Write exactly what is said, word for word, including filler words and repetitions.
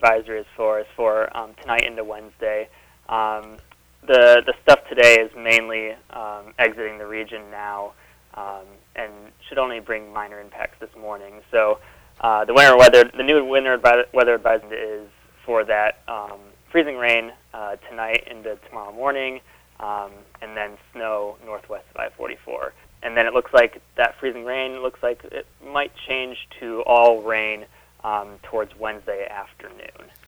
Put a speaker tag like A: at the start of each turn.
A: advisory is for is for um, tonight into Wednesday. Um, the the stuff today is mainly um, exiting the region now, um, and should only bring minor impacts this morning. So uh, the winter weather, the new winter advi- weather advisory is for that um, freezing rain uh, tonight into tomorrow morning, um, and then snow northwest of I forty-four. And then it looks like that freezing rain looks like it might change to all rain um, towards Wednesday afternoon.